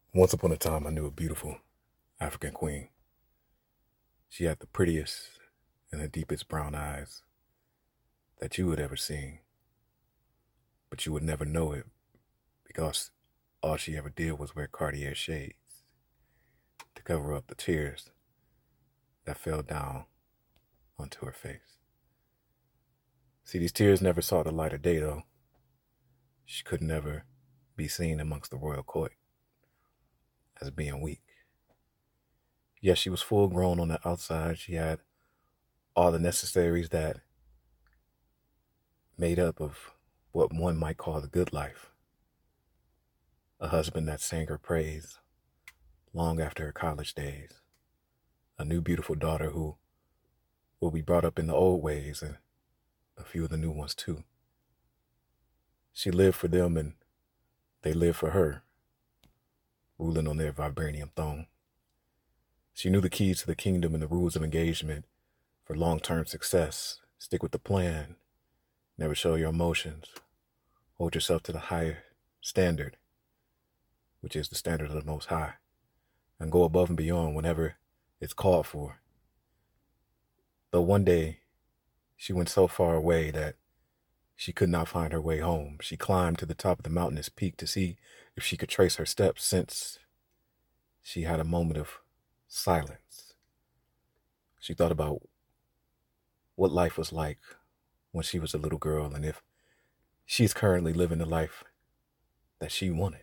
Once upon a time, I knew a beautiful African queen. She had the prettiest and the deepest brown eyes that you had ever seen, but you would never know it because all she ever did was wear Cartier shades to cover up the tears that fell down onto her face. See, these tears never saw the light of day, though. She could never be seen amongst the royal court as being weak. Yes, she was full grown on the outside. She had all the necessaries that made up of what one might call the good life. A husband that sang her praise long after her college days. A new beautiful daughter who will be brought up in the old ways and a few of the new ones too. She lived for them and they lived for her, ruling on their vibranium throne. She knew the keys to the kingdom and the rules of engagement for long-term success. Stick with the plan. Never show your emotions. Hold yourself to the higher standard, which is the standard of the Most High, and go above and beyond whenever it's called for. Though one day she went so far away that she could not find her way home, she climbed to the top of the mountainous peak to see if she could trace her steps, since she had a moment of silence. She thought about what life was like when she was a little girl and if she's currently living the life that she wanted.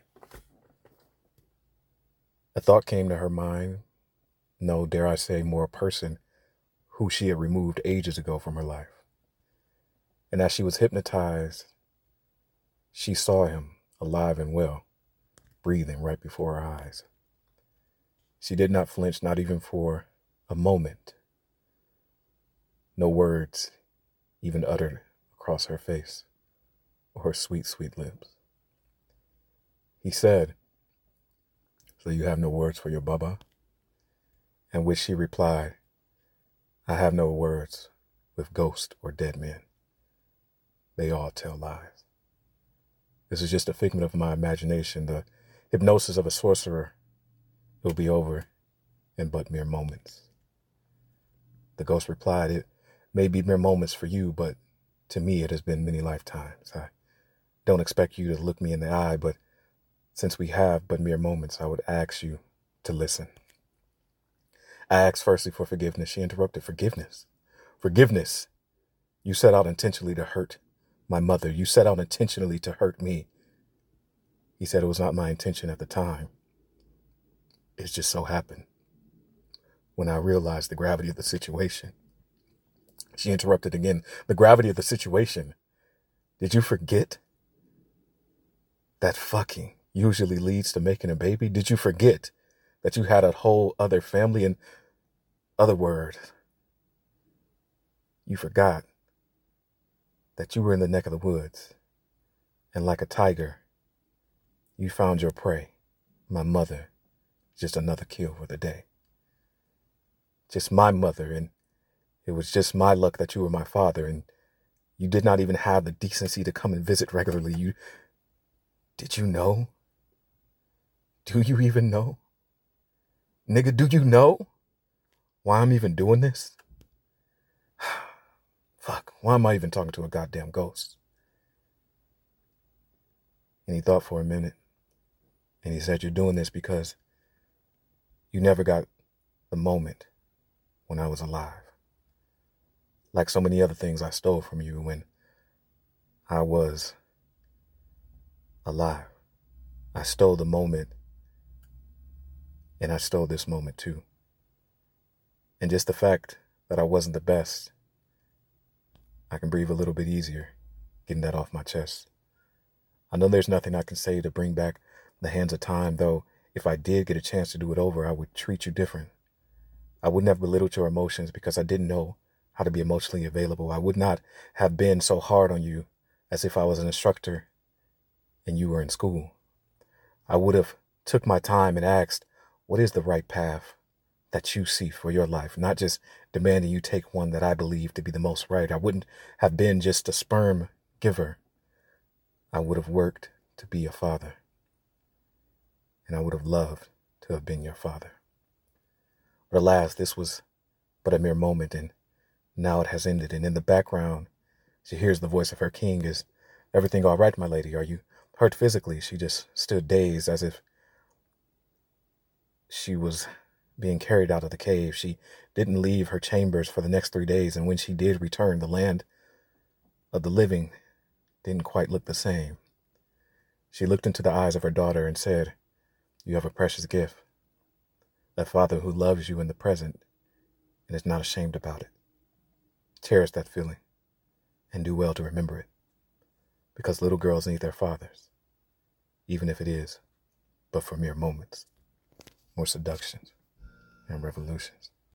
A thought came to her mind, no, dare I say, more a person who she had removed ages ago from her life. And as she was hypnotized, she saw him alive and well, breathing right before her eyes. She did not flinch, not even for a moment. No words even uttered across her face or her sweet, sweet lips. He said, "So you have no words for your Baba?" And which she replied, "I have no words with ghosts or dead men. They all tell lies. This is just a figment of my imagination, the hypnosis of a sorcerer. It will be over in but mere moments." The ghost replied, "It may be mere moments for you, but to me it has been many lifetimes. I don't expect you to look me in the eye, but since we have but mere moments, I would ask you to listen." I asked firstly for forgiveness. She interrupted. "Forgiveness? Forgiveness? You set out intentionally to hurt my mother. You set out intentionally to hurt me." He said, "It was not my intention at the time. It just so happened when I realized the gravity of the situation." She interrupted again. "The gravity of the situation? Did you forget that fucking usually leads to making a baby? Did you forget that you had a whole other family? In other words, you forgot that you were in the neck of the woods, and like a tiger, you found your prey. My mother, just another kill for the day. Just my mother, and it was just my luck that you were my father, and you did not even have the decency to come and visit regularly. Did you know? Do you even know? Nigga, do you know why I'm even doing this? Fuck, why am I even talking to a goddamn ghost?" And he thought for a minute, and he said, "You're doing this because you never got the moment when I was alive. Like so many other things I stole from you when I was alive. I stole the moment, and I stole this moment too. And just the fact that I wasn't the best, I can breathe a little bit easier getting that off my chest. I know there's nothing I can say to bring back the hands of time, though if I did get a chance to do it over, I would treat you different. I wouldn't have belittled your emotions because I didn't know how to be emotionally available. I would not have been so hard on you as if I was an instructor and you were in school. I would have took my time and asked, what is the right path that you see for your life, not just demanding you take one that I believe to be the most right. I wouldn't have been just a sperm giver. I would have worked to be a father. and I would have loved to have been your father. But alas, this was but a mere moment, and now it has ended. And in the background, she hears the voice of her king. Is everything all right, my lady? Are you hurt physically? She just stood dazed, as if she was being carried out of the cave. She didn't leave her chambers for the next 3 days, and when she did return, the land of the living didn't quite look the same. She looked into the eyes of her daughter and said, "You have a precious gift. That father who loves you in the present and is not ashamed about it. Cherish that feeling and do well to remember it, because little girls need their fathers, even if it is but for mere moments, more seductions and revolutions."